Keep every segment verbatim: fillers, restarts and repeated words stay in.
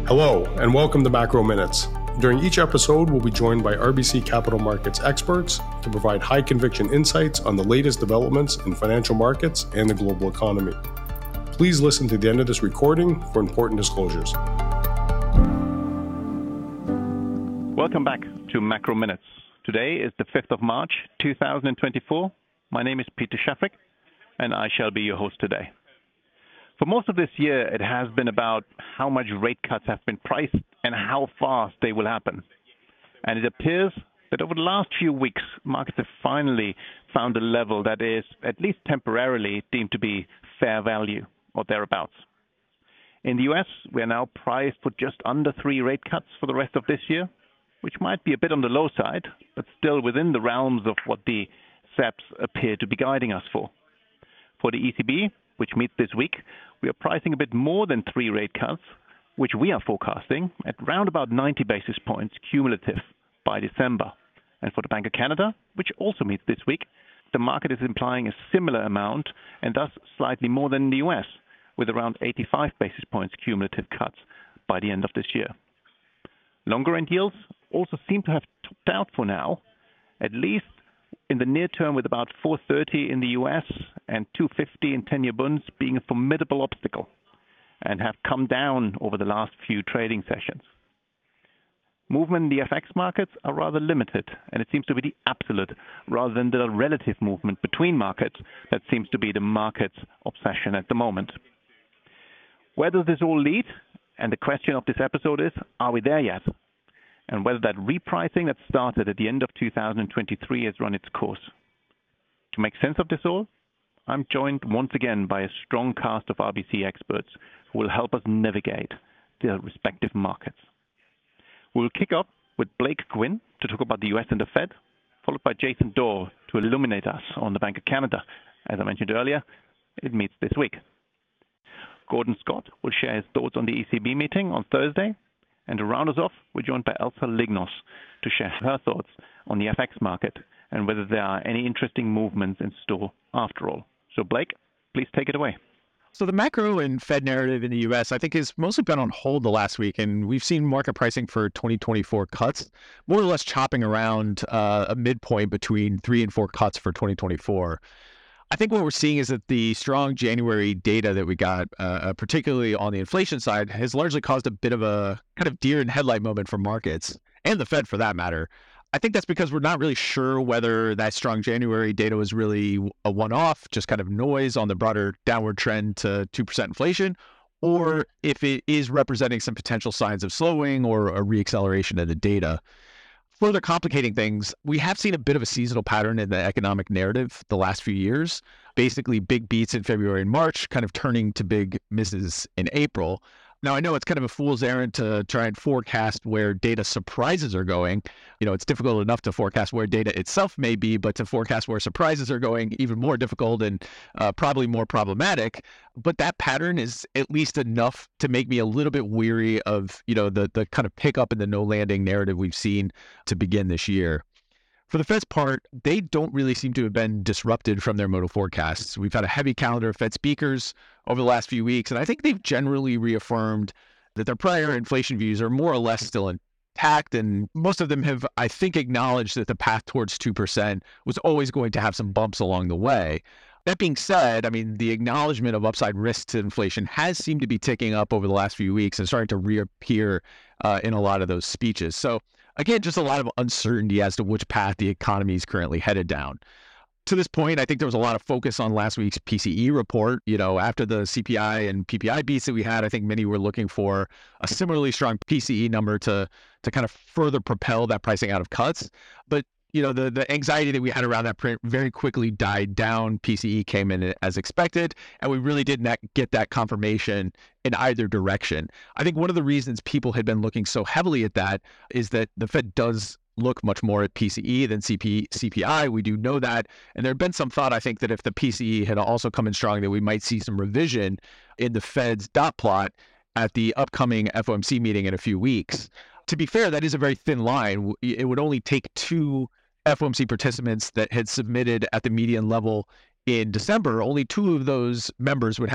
Hello, and welcome to Macro Minutes. During each episode, we'll be joined by R B C Capital Markets experts to provide high-conviction insights on the latest developments in financial markets and the global economy. Please listen to the end of this recording for important disclosures. Welcome back to Macro Minutes. Today is the fifth of March, two thousand twenty-four. My name is Peter Shafik, and I shall be your host today. For most of this year, it has been about how much rate cuts have been priced and how fast they will happen. And it appears that over the last few weeks, markets have finally found a level that is, at least temporarily, deemed to be fair value or thereabouts. In the U S, we are now priced for just under three rate cuts for the rest of this year, which might be a bit on the low side, but still within the realms of what the S E Ps appear to be guiding us for. For the E C B, which meets this week, we are pricing a bit more than three rate cuts, which we are forecasting at round about ninety basis points cumulative by December. And for the Bank of Canada, which also meets this week, the market is implying a similar amount and thus slightly more than the U S, with around eighty-five basis points cumulative cuts by the end of this year. Longer end yields also seem to have topped out for now, at least in the near term, with about four thirty in the U S and two fifty in ten-year bonds being a formidable obstacle and have come down over the last few trading sessions. Movement in the F X markets are rather limited, and it seems to be the absolute rather than the relative movement between markets that seems to be the market's obsession at the moment. Where does this all lead? And the question of this episode is, are we there yet? And whether that repricing that started at the end of two thousand twenty-three has run its course. To make sense of this all, I'm joined once again by a strong cast of R B C experts who will help us navigate the respective markets. We'll kick off with Blake Quinn to talk about the U S and the Fed, followed by Jason Dorr to illuminate us on the Bank of Canada. As I mentioned earlier, it meets this week. Gordon Scott will share his thoughts on the E C B meeting on Thursday. And to round us off, we're joined by Elsa Lignos to share her thoughts on the F X market and whether there are any interesting movements in store after all. So Blake, please take it away. So the macro and Fed narrative in the U S, I think, has mostly been on hold the last week, and we've seen market pricing for twenty twenty-four cuts more or less chopping around uh, a midpoint between three and four cuts for twenty twenty-four. I think what we're seeing is that the strong January data that we got, uh, particularly on the inflation side, has largely caused a bit of a kind of deer in headlight moment for markets and the Fed for that matter. I think that's because we're not really sure whether that strong January data was really a one-off, just kind of noise on the broader downward trend to two percent inflation, or if it is representing some potential signs of slowing or a reacceleration in the data. Further complicating things, we have seen a bit of a seasonal pattern in the economic narrative the last few years. Basically, big beats in February and March, kind of turning to big misses in April. Now, I know it's kind of a fool's errand to try and forecast where data surprises are going. You know, it's difficult enough to forecast where data itself may be, but to forecast where surprises are going, even more difficult and uh, probably more problematic. But that pattern is at least enough to make me a little bit weary of, you know, the the kind of pickup in the no landing narrative we've seen to begin this year. For the Fed's part, they don't really seem to have been disrupted from their modal forecasts. We've had a heavy calendar of Fed speakers over the last few weeks, and I think they've generally reaffirmed that their prior inflation views are more or less still intact, and most of them have, I think, acknowledged that the path towards two percent was always going to have some bumps along the way. That being said, I mean, the acknowledgement of upside risk to inflation has seemed to be ticking up over the last few weeks and starting to reappear uh, in a lot of those speeches. So again, just a lot of uncertainty as to which path the economy is currently headed down. To this point, I think there was a lot of focus on last week's P C E report. You know, after the C P I and P P I beats that we had, I think many were looking for a similarly strong P C E number to to kind of further propel that pricing out of cuts. But you know, the, the anxiety that we had around that print very quickly died down. P C E came in as expected, and we really did not get that confirmation in either direction. I think one of the reasons people had been looking so heavily at that is that the Fed does look much more at P C E than C P, C P I. We do know that. And there had been some thought, I think, that if the P C E had also come in strong, that we might see some revision in the Fed's dot plot at the upcoming F O M C meeting in a few weeks. To be fair, that is a very thin line. It would only take two F O M C participants that had submitted at the median level in December. Only two of those members would have to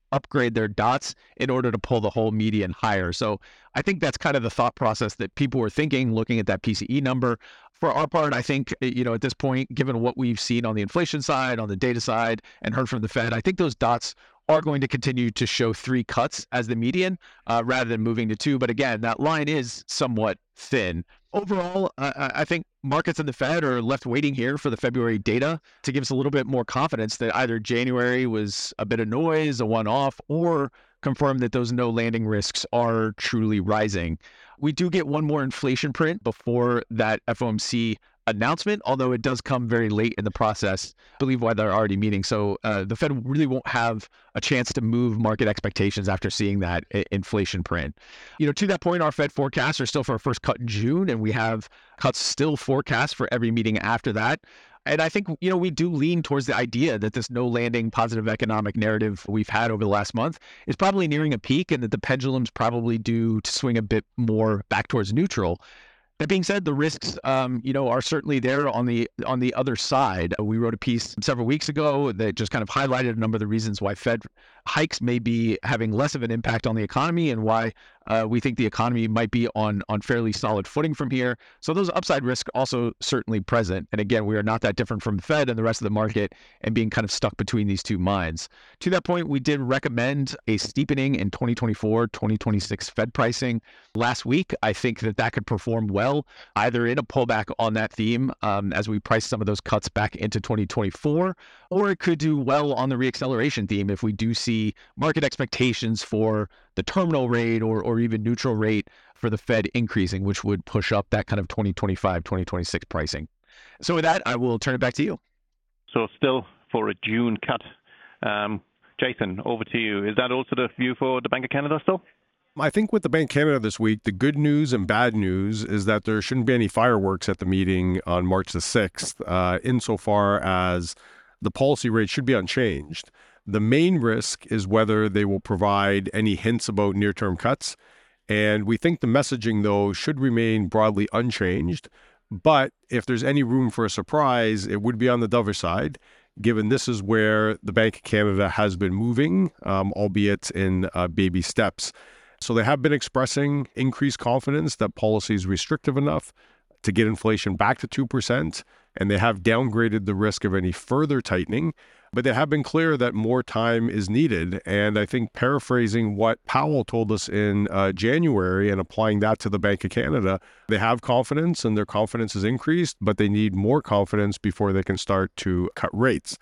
upgrade their dots in order to pull the whole median higher. So I think that's kind of the thought process that people were thinking, looking at that P C E number. For our part, I think, you know, at this point, given what we've seen on the inflation side, on the data side, and heard from the Fed, I think those dots are going to continue to show three cuts as the median uh, rather than moving to two. But again, that line is somewhat thin. Overall, uh, I think markets and the Fed are left waiting here for the February data to give us a little bit more confidence that either January was a bit of noise, a one-off, or confirm that those no landing risks are truly rising. We do get one more inflation print before that F O M C announcement, although it does come very late in the process, I believe why they're already meeting. So uh, the Fed really won't have a chance to move market expectations after seeing that I- inflation print. You know, to that point, our Fed forecasts are still for a first cut in June, and we have cuts still forecast for every meeting after that. And I think, you know, we do lean towards the idea that this no landing positive economic narrative we've had over the last month is probably nearing a peak, and that the pendulum's probably due to swing a bit more back towards neutral. That being said, the risks, um, you know, are certainly there on the on the other side. We wrote a piece several weeks ago that just kind of highlighted a number of the reasons why Fed hikes may be having less of an impact on the economy, and why uh, we think the economy might be on on fairly solid footing from here. So those upside risks also certainly present. And again, we are not that different from the Fed and the rest of the market, and being kind of stuck between these two minds. To that point, we did recommend a steepening in twenty twenty-four, twenty twenty-six Fed pricing last week. I think that that could perform well, either in a pullback on that theme um, as we price some of those cuts back into twenty twenty-four, or it could do well on the reacceleration theme if we do see market expectations for the terminal rate or, or even neutral rate for the Fed increasing, which would push up that kind of twenty twenty-five, twenty twenty-six pricing. So with that, I will turn it back to you. So still for a June cut. Um, Jason, over to you. Is that also the view for the Bank of Canada still? I think with the Bank of Canada this week, the good news and bad news is that there shouldn't be any fireworks at the meeting on March the sixth, uh, insofar as the policy rate should be unchanged. The main risk is whether they will provide any hints about near-term cuts. And we think the messaging, though, should remain broadly unchanged. But if there's any room for a surprise, it would be on the dovish side, given this is where the Bank of Canada has been moving, um, albeit in uh, baby steps. So they have been expressing increased confidence that policy is restrictive enough to get inflation back to two percent, and they have downgraded the risk of any further tightening. But they have been clear that more time is needed. And I think paraphrasing what Powell told us in uh, January and applying that to the Bank of Canada, they have confidence and their confidence is increased, but they need more confidence before they can start to cut rates.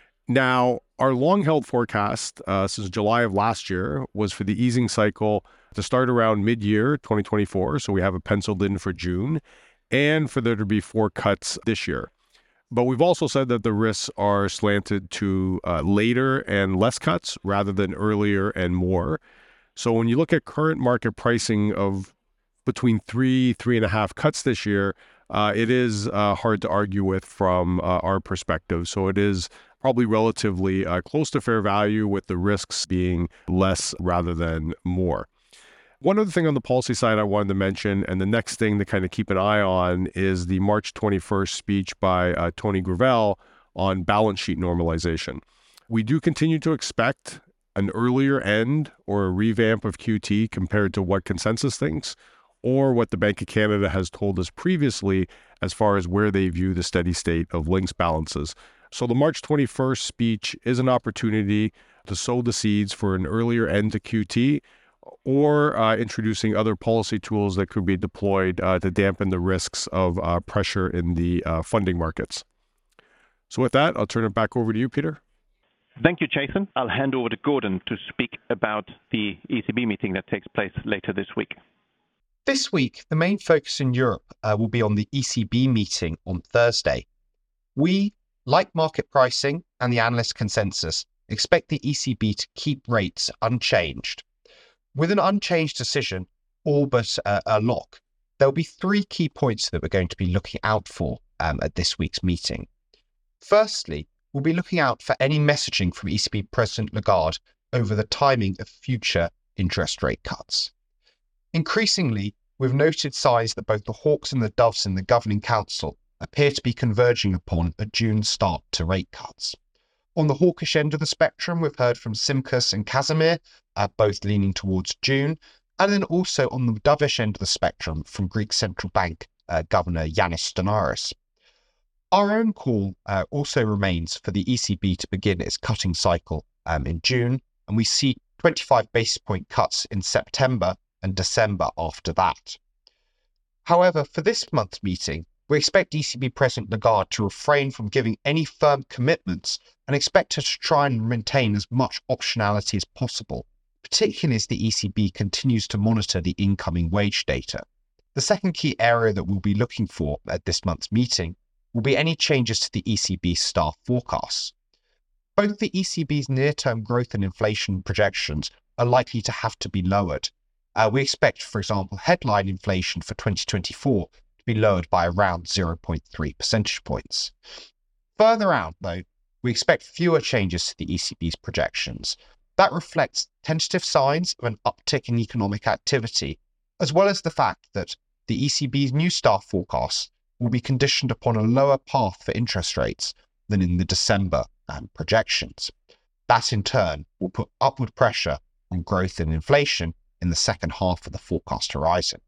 Now, our long-held forecast uh, since July of last year was for the easing cycle to start around mid-year twenty twenty-four. So we have it penciled in for June, and for there to be four cuts this year. But we've also said that the risks are slanted to uh, later and less cuts rather than earlier and more. So when you look at current market pricing of between three, three and a half cuts this year, uh, it is uh, hard to argue with from uh, our perspective. So it is probably relatively uh, close to fair value, with the risks being less rather than more. One other thing on the policy side I wanted to mention, and the next thing to kind of keep an eye on, is the March twenty-first speech by uh, Tony Gravel on balance sheet normalization. We do continue to expect an earlier end or a revamp of Q T compared to what consensus thinks, or what the Bank of Canada has told us previously as far as where they view the steady state of links balances. So the March twenty-first speech is an opportunity to sow the seeds for an earlier end to Q T, or uh, introducing other policy tools that could be deployed uh, to dampen the risks of uh, pressure in the uh, funding markets. So with that, I'll turn it back over to you, Peter. Thank you, Jason. I'll hand over to Gordon to speak about the E C B meeting that takes place later this week. This week, the main focus in Europe uh, will be on the E C B meeting on Thursday. We, like market pricing and the analyst consensus, expect the E C B to keep rates unchanged. With an unchanged decision, all but uh, a lock, there will be three key points that we're going to be looking out for um, at this week's meeting. Firstly, we'll be looking out for any messaging from E C B President Lagarde over the timing of future interest rate cuts. Increasingly, we've noted signs that both the hawks and the doves in the Governing Council appear to be converging upon a June start to rate cuts. On the hawkish end of the spectrum, we've heard from Simkus and Casimir, uh, both leaning towards June. And then also on the dovish end of the spectrum from Greek Central Bank uh, Governor Yanis Stanaris. Our own call uh, also remains for the E C B to begin its cutting cycle um, in June, and we see twenty-five basis point cuts in September and December after that. However, for this month's meeting, we expect E C B President Lagarde to refrain from giving any firm commitments and expect her to try and maintain as much optionality as possible, particularly as the E C B continues to monitor the incoming wage data. The second key area that we'll be looking for at this month's meeting will be any changes to the E C B staff forecasts. Both the E C B's near-term growth and inflation projections are likely to have to be lowered. Uh, we expect, for example, headline inflation for twenty twenty-four to be lowered by around zero point three percentage points. Further out, though, we expect fewer changes to the E C B's projections. That reflects tentative signs of an uptick in economic activity, as well as the fact that the E C B's new staff forecasts will be conditioned upon a lower path for interest rates than in the December um, projections. That, in turn, will put upward pressure on growth and inflation in the second half of the forecast horizon.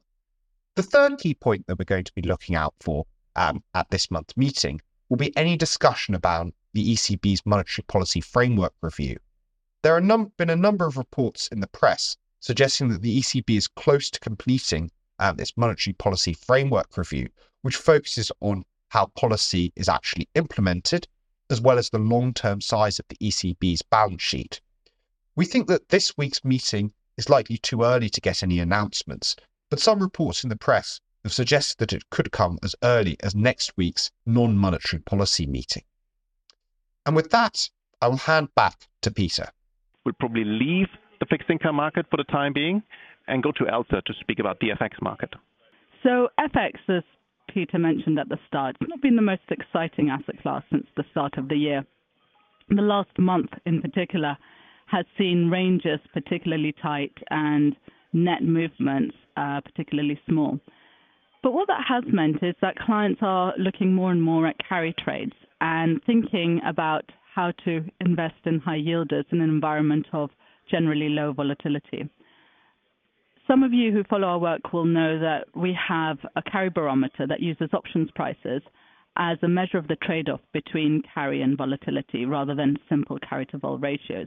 The third key point that we're going to be looking out for um, at this month's meeting will be any discussion about the E C B's monetary policy framework review. There have num- been a number of reports in the press suggesting that the E C B is close to completing um, its monetary policy framework review, which focuses on how policy is actually implemented, as well as the long-term size of the E C B's balance sheet. We think that this week's meeting is likely too early to get any announcements, but some reports in the press have suggested that it could come as early as next week's non-monetary policy meeting. And with that, I will hand back to Peter. We'll probably leave the fixed income market for the time being and go to Elsa to speak about the F X market. So F X, as Peter mentioned at the start, it's not been the most exciting asset class since the start of the year. The last month in particular has seen ranges particularly tight and net movements uh, particularly small. But what that has meant is that clients are looking more and more at carry trades and thinking about how to invest in high yielders in an environment of generally low volatility. Some of you who follow our work will know that we have a carry barometer that uses options prices as a measure of the trade-off between carry and volatility rather than simple carry to vol ratios.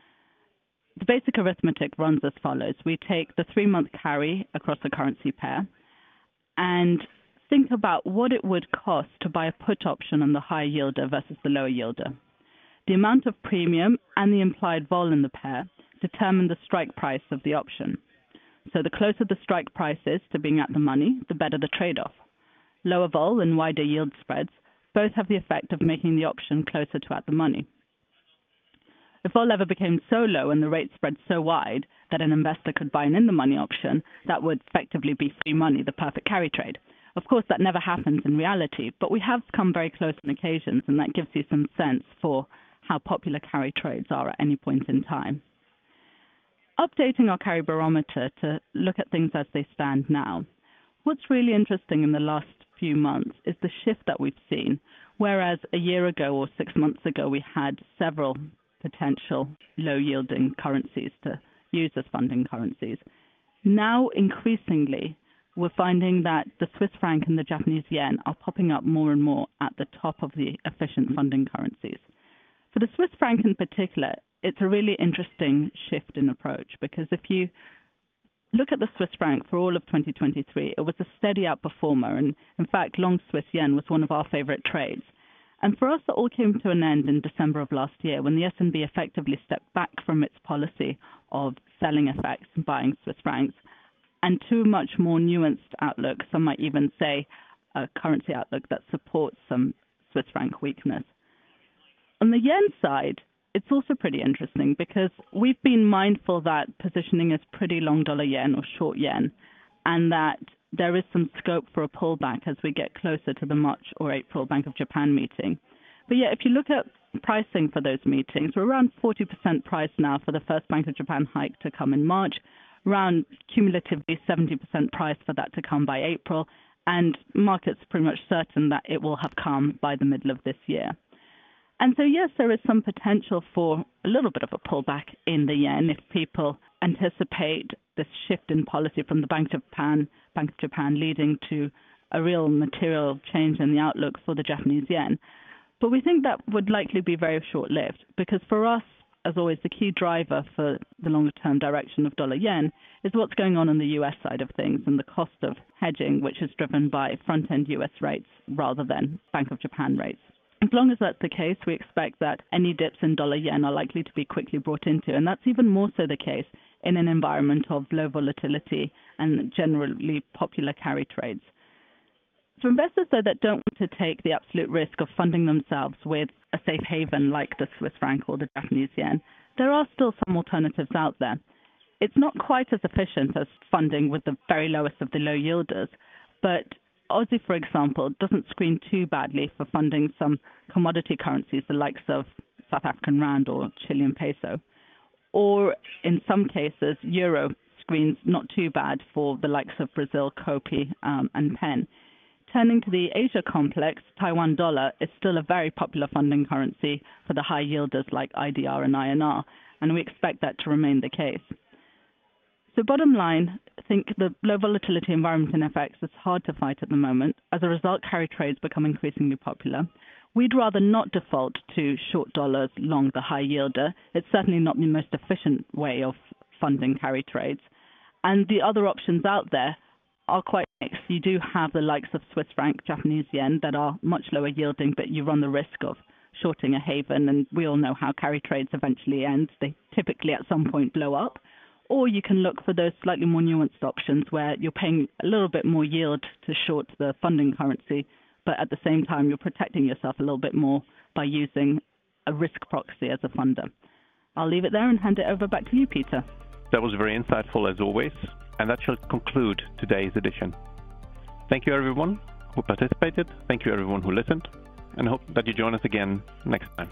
The basic arithmetic runs as follows. We take the three-month carry across a currency pair and think about what it would cost to buy a put option on the high yielder versus the lower yielder. The amount of premium and the implied vol in the pair determine the strike price of the option. So the closer the strike price is to being at the money, the better the trade-off. Lower vol and wider yield spreads both have the effect of making the option closer to at the money. If vol ever became so low and the rate spread so wide that an investor could buy an in-the-money option, that would effectively be free money, the perfect carry trade. Of course, that never happens in reality, but we have come very close on occasions, and that gives you some sense for how popular carry trades are at any point in time. Updating our carry barometer to look at things as they stand now, what's really interesting in the last few months is the shift that we've seen, whereas a year ago or six months ago we had several potential low-yielding currencies to use as funding currencies. Now, increasingly, we're finding that the Swiss franc and the Japanese yen are popping up more and more at the top of the efficient funding currencies. For the Swiss franc in particular, it's a really interesting shift in approach, because if you look at the Swiss franc for all of twenty twenty-three, it was a steady outperformer, and in fact, long Swiss yen was one of our favorite trades. And for us, it all came to an end in December of last year when the S and B effectively stepped back from its policy of selling F X and buying Swiss francs, and to a much more nuanced outlook, some might even say a currency outlook that supports some Swiss franc weakness. On the yen side, it's also pretty interesting because we've been mindful that positioning is pretty long dollar yen or short yen, and that there is some scope for a pullback as we get closer to the March or April Bank of Japan meeting. But yeah, if you look at pricing for those meetings, we're around forty percent priced now for the first Bank of Japan hike to come in March, around cumulatively seventy percent priced for that to come by April, and markets pretty much certain that it will have come by the middle of this year. And so, yes, there is some potential for a little bit of a pullback in the yen if people anticipate this shift in policy from the Bank of Japan, Bank of Japan leading to a real material change in the outlook for the Japanese yen. But we think that would likely be very short-lived because for us, as always, the key driver for the longer-term direction of dollar yen is what's going on on the U S side of things and the cost of hedging, which is driven by front-end U S rates rather than Bank of Japan rates. As long as that's the case, we expect that any dips in dollar yen are likely to be quickly brought into, and that's even more so the case in an environment of low volatility and generally popular carry trades. For investors, though, that don't want to take the absolute risk of funding themselves with a safe haven like the Swiss franc or the Japanese yen, there are still some alternatives out there. It's not quite as efficient as funding with the very lowest of the low yielders, but Aussie, for example, doesn't screen too badly for funding some commodity currencies, the likes of South African rand or Chilean peso. Or in some cases, euro screens not too bad for the likes of Brazil, Kopi, um, and Pen. Turning to the Asia complex, Taiwan dollar is still a very popular funding currency for the high yielders like I D R and I N R, and we expect that to remain the case. So bottom line, I think the low volatility environment in F X is hard to fight at the moment. As a result, carry trades become increasingly popular. We'd rather not default to short dollars, long the high yielder. It's certainly not the most efficient way of funding carry trades. And the other options out there are quite mixed. You do have the likes of Swiss franc, Japanese yen that are much lower yielding, but you run the risk of shorting a haven. And we all know how carry trades eventually end. They typically at some point blow up. Or you can look for those slightly more nuanced options where you're paying a little bit more yield to short the funding currency, but at the same time you're protecting yourself a little bit more by using a risk proxy as a funder. I'll leave it there and hand it over back to you, Peter. That was very insightful as always, and that shall conclude today's edition. Thank you everyone who participated, thank you everyone who listened, and hope that you join us again next time.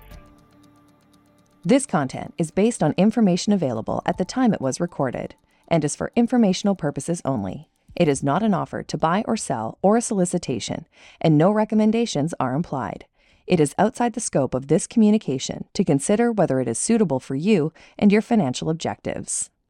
This content is based on information available at the time it was recorded and is for informational purposes only. It is not an offer to buy or sell or a solicitation, and no recommendations are implied. It is outside the scope of this communication to consider whether it is suitable for you and your financial objectives.